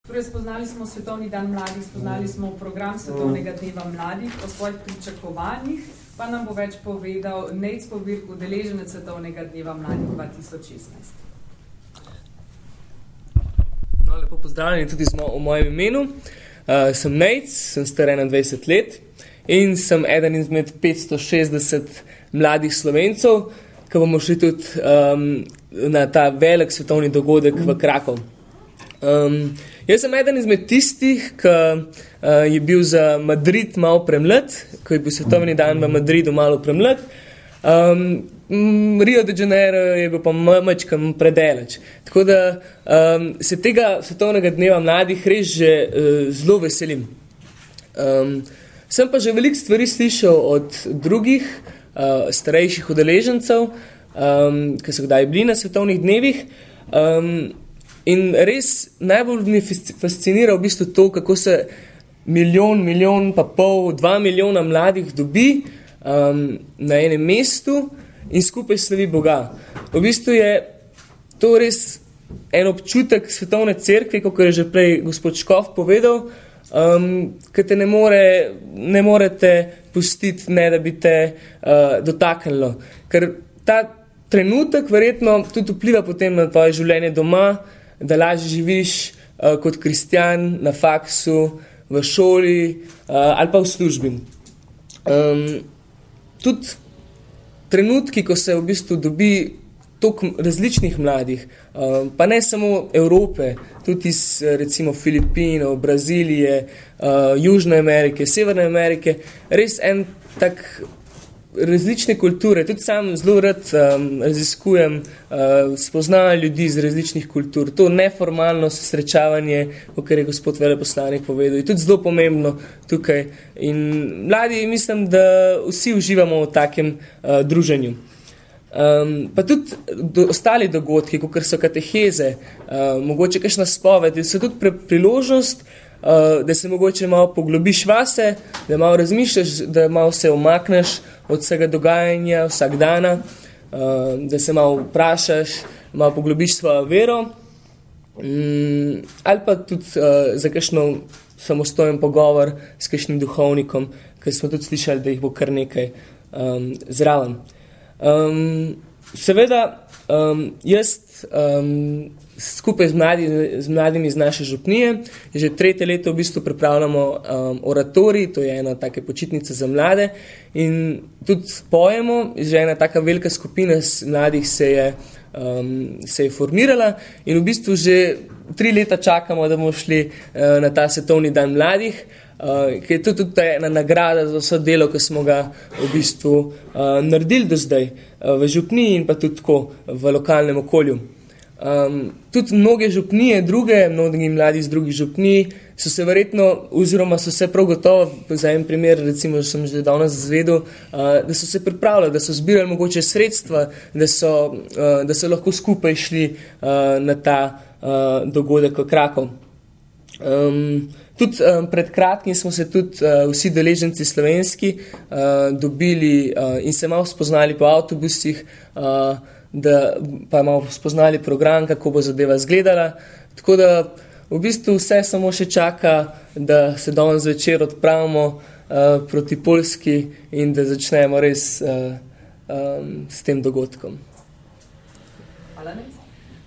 Torej, spoznali smo Svetovni dan mladih, spoznali smo program Svetovnega dneva mladih, o svojih pričakovanjih, pa nam bo več povedal Nejc Povirk, udeleženec Svetovnega dneva mladih 2016. No, lepo pozdravljeni tudi v mojem imenu. Sem Nejc, sem star 21 let in sem eden izmed 560 mladih Slovencev, ki bomo šli tudi na ta velik svetovni dogodek v Krakov. Jaz sem eden izmed tistih, ki je bil za Madrid malo premlad, ko je bil svetovni dan v Madridu malo premlad. Rio de Janeiro je bil pa mačkam predaleč. Tako da se tega svetovnega dneva mladih res že zelo veselim. Sem pa že veliko stvari slišal od drugih starejših udeležencev, ki so kdaj bili na svetovnih dnevih. In res najbolj mi fascinira v bistvu to, kako se milijon pa pol, 2 milijona mladih dobi na enem mestu in skupaj slavi Boga. V bistvu je to res en občutek svetovne cerkve, kot je že prej gospod Škof povedal, ki te ne morete pustiti, ne da bi te dotaknilo. Ker ta trenutek verjetno tudi vpliva potem na tvoje življenje doma, da lažje živiš kot kristjan na faksu, v šoli ali pa v službi. Tudi trenutki, ko se v bistvu dobi toliko različnih mladih, pa ne samo Evrope, tudi iz recimo Filipinov, Brazilije, Južne Amerike, Severne Amerike, res en tak različne kulture. Tudi sam zelo rad raziskujem, spoznavam ljudi iz različnih kultur. To neformalno srečavanje, o kar je gospod veleposlanik povedal, je tudi zelo pomembno tukaj. In mladi, mislim, da vsi uživamo v takem druženju. Pa tudi ostali dogodki, kot so kateheze, mogoče kakšna spoved, so tudi priložnost, da se mogoče malo poglobiš vase, da malo razmišljaš, da malo se omakneš od vsega dogajanja, vsak dana, da se malo vprašaš, malo poglobiš svojo vero, ali pa tudi za kakšno samostojen pogovor s kakšnim duhovnikom, ker smo tudi slišali, da jih bo kar nekaj zraven. Seveda, jaz skupaj z mladimi iz naše župnije že 3. leto v bistvu pripravljamo oratorij, to je ena taka počitnica za mlade in tudi pojemo, že ena taka velika skupina mladih se je formirala in v bistvu že 3 leta čakamo, da bomo šli na ta svetovni dan mladih, ki je tudi ena nagrada za vse delo, ki smo ga v bistvu naredili do zdaj v župniji in pa tudi tako v lokalnem okolju. Tudi mnoge župnije, mnogi mladi iz drugih župnij so se verjetno, oziroma so se prav gotovo, za en primer, recimo, sem že danes zvedel, da so se pripravljali, da so zbirali mogoče sredstva, da so lahko skupaj šli na ta dogodek v Krakov. Tudi pred kratkim smo se tudi vsi deleženci slovenski dobili in se malo spoznali po avtobusih, da pa malo spoznali program, kako bo zadeva izgledala. Tako da v bistvu vse samo še čaka, da se danes zvečer odpravimo proti Poljski in da začnemo res s tem dogodkom. Hvala, Nejc.